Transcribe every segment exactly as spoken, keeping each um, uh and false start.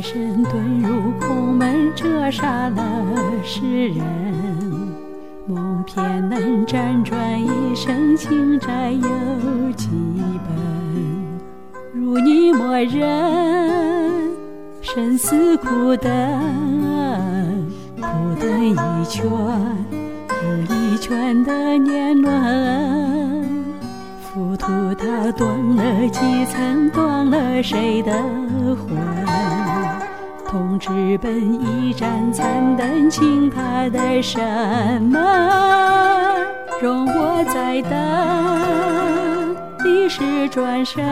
身遁入空门，折杀了世人。梦偏能辗转一生，情债有几本？如你默认，生死苦等，苦等一圈又一圈的年轮。浮屠它断了几层，断了谁的魂？同志本一盏残灯，倾他的什么？容我再等历史转身，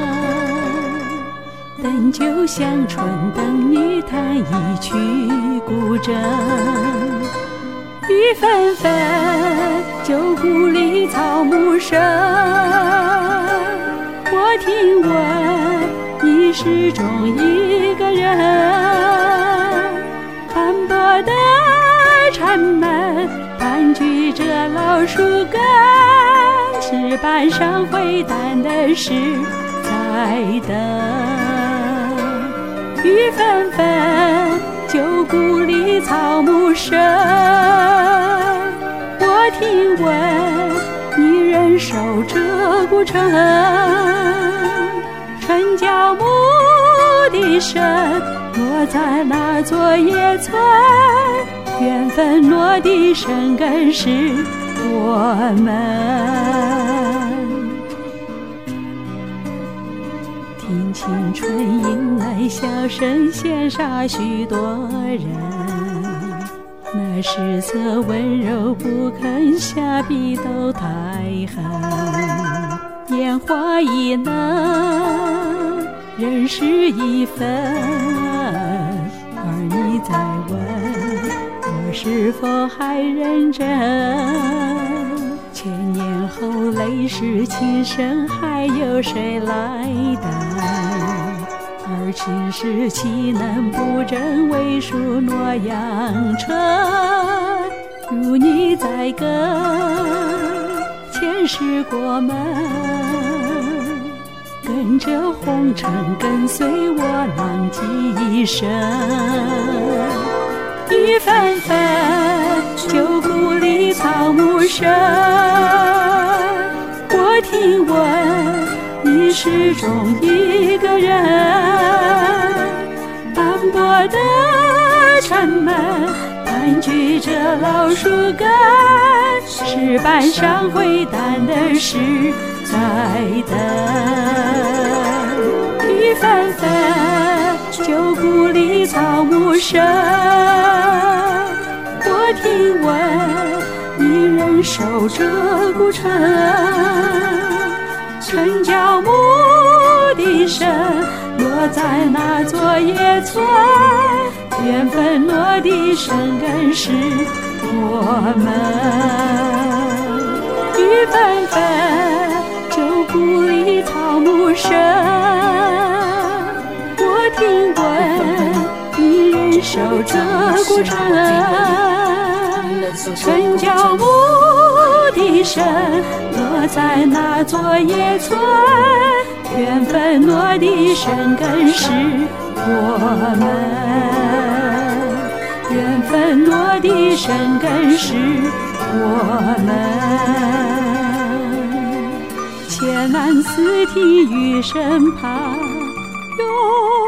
等酒香醇，等你弹一曲古筝。雨纷纷，旧故里草木深。我听闻你始终一个人，斑驳的禅门盘踞着老树根，石板上回荡的是在等。雨纷纷，旧故里草木深。我听闻你仍守着古城，春郊牧笛声落在那座野村，缘分落地生根是我们。听青春迎来笑声，羡煞许多人。那失色温柔不肯下笔都太狠，烟花易能人事一分。而你在问我是否还认真，千年后泪湿情深，还有谁来担？而今世岂能不真为数诺阳城？如你在跟，前世过门，跟着红尘，跟随我浪迹一生。雨纷纷，旧故里草木深。我听闻你始终一个人，斑驳的禅门盘踞着老树根，石板上回荡的是在等。雨纷纷，旧故里草木深。我听闻你仍守着古城，春郊牧笛声落在那座野村，缘分落地生根是我们。雨纷纷，旧故里草木深。我听闻你仍守着古城，春郊牧笛声落在那座野村，缘分落地生根是我们。缘分落地生根是我们。千难思啼雨声旁，有